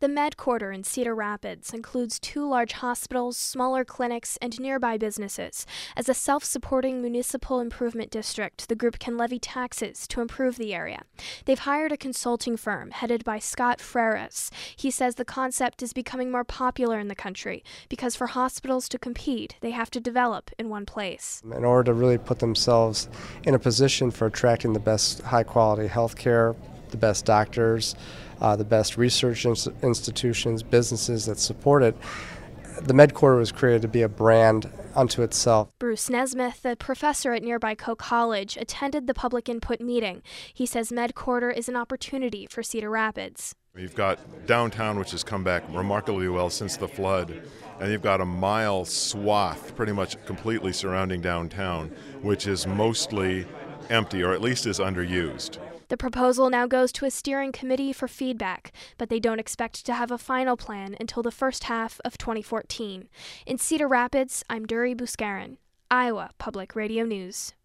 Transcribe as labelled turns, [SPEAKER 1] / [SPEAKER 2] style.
[SPEAKER 1] The MedQuarter in Cedar Rapids includes 2 large hospitals, smaller clinics, and nearby businesses. As a self-supporting municipal improvement district, the group can levy taxes to improve the area. They've hired a consulting firm headed by Scott Freres. He says the concept is becoming more popular in the country because for hospitals to compete, they have to develop in one place.
[SPEAKER 2] In order to really put themselves in a position for attracting the best high-quality health care, the best doctors, the best research institutions, businesses that support it, the MedQuarter was created to be a brand unto itself.
[SPEAKER 1] Bruce Nesmith, a professor at nearby Coe College, attended the public input meeting. He says MedQuarter is an opportunity for Cedar Rapids.
[SPEAKER 3] You've got downtown, which has come back remarkably well since the flood, and you've got a mile swath pretty much completely surrounding downtown, which is mostly empty, or at least is underused.
[SPEAKER 1] The proposal now goes to a steering committee for feedback, but they don't expect to have a final plan until the first half of 2014. In Cedar Rapids, I'm Duri Buscarin, Iowa Public Radio News.